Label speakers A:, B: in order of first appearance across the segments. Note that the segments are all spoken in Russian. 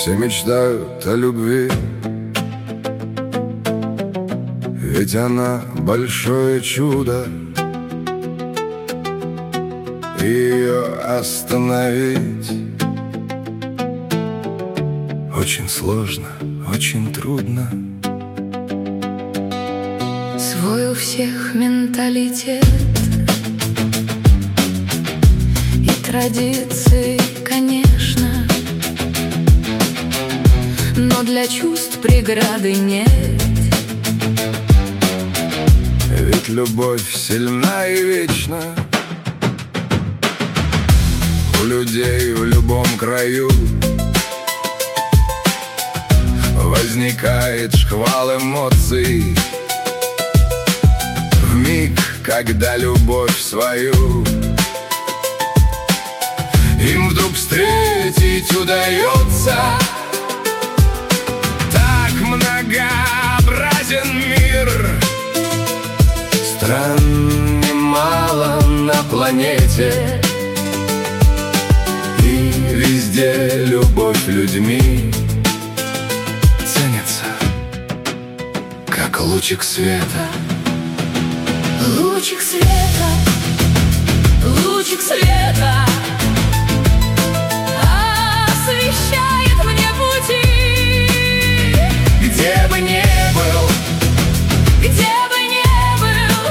A: Все мечтают о любви, ведь она большое чудо. Ее остановить очень сложно, очень трудно.
B: Свой у всех менталитет и традиции, конечно, но для чувств преграды нет.
A: Ведь любовь сильна и вечна. У людей в любом краю возникает шквал эмоций в миг, когда любовь свою им вдруг встретить удается. Так многообразен мир, стран немало на планете, и везде любовь людьми ценится, как лучик света.
B: Лучик света, лучик света освещает мне пути.
A: Где бы ни был,
B: где бы ни был,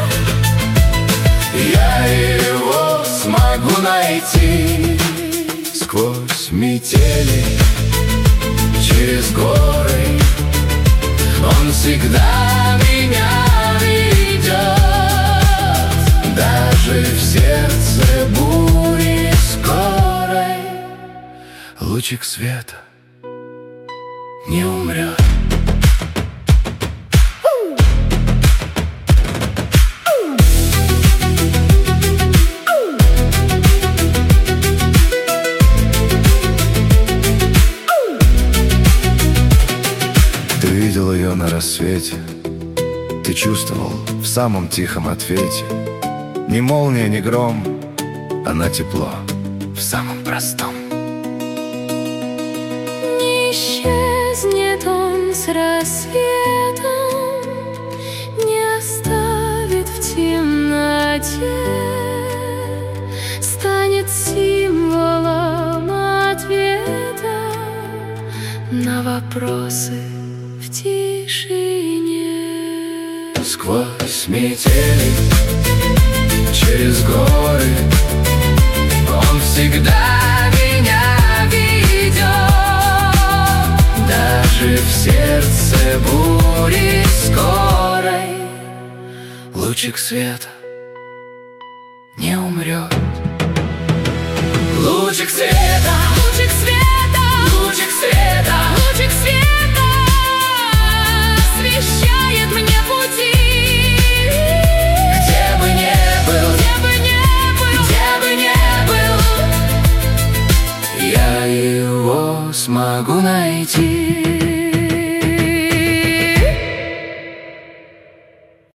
A: я его смогу найти. Сквозь метели, через горы он всегда меня ведет. Даже в сердце бури скорой лучик света не умрет. Ты видел ее на рассвете, ты чувствовал в самом тихом ответе. Ни молния, ни гром, она тепло в самом простом.
B: не исчезнет он с рассветом, не оставит в темноте, станет символом ответа на вопросы в тишине.
A: Сквозь метели, через горы он всегда меня ведет. Даже в сердце бури скорой лучик света не умрет. Лучик света,
B: Лучик света,
A: лучик света,
B: лучик света освещает мне пути.
A: где бы ни был,
B: Где бы ни был,
A: где бы ни был, я его смогу найти.